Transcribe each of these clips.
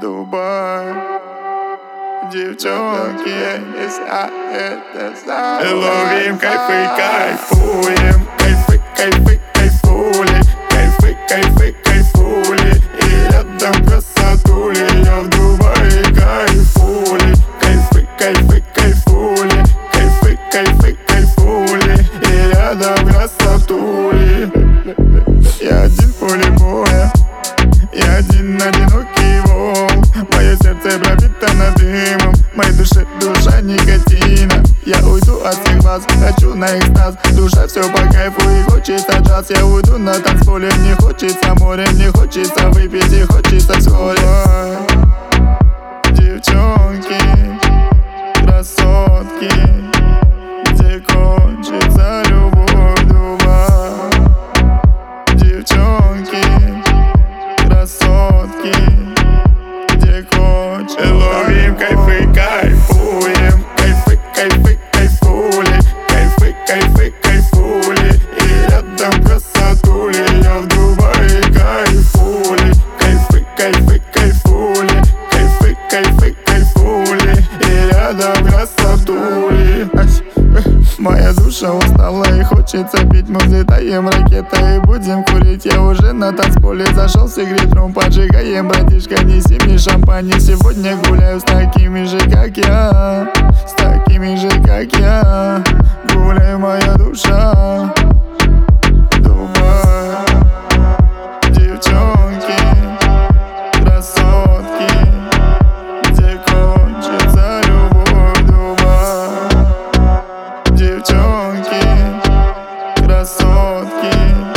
Дубай. Девчонки, если это знаю. Ловим кайфы, кайфуем. Кайфы, кайфы, кайфули. Кайфы, кайфы, кайфули. И рядом красотули. Я в Дубае кайфули. Кайфы, кайфы, кайфули. Кайфы, кайфы, кайфули. И рядом красотули. Я один в поле боя, я один одинокий волк. Мое сердце пропитано дымом, в моей душе душа никотина. Я уйду от всех вас, хочу на экстаз. Душа все по кайфу и хочется джаз. Я уйду на танцполе, мне хочется море, мне хочется выпить и хочется вскоре. Девчонки, красотки, где кончится любовь, Дубай. Девчонки, красотки, где кончится. Ловим кайфы, кайфуем. Кайфы, кайфы, кайфули. Кайфы, кайфы, кайфули. И рядом красотули. Я в Дубае кайфули. Кайфы, кайфы, кайфули. Кайфы, кайфы, кайфули. И рядом красотули. Моя душа устала и хочется пить. Мы взлетаем ракетой и будем курить. Я уже на танцполе зашел с сигаретом. Поджигаем, братишка, неси мне шампань. Сегодня гуляю с такими же, как я. С такими же, как я. Гуляй, моя душа. Дубай. Девчонки, красотки, где кончится любовь, Дубай. Девчонки, красотки.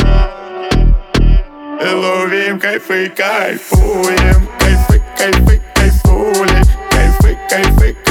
Ловим кайфы, кайфуем. Кайфы, кайфы, кайфули. Кайфы, кайфы,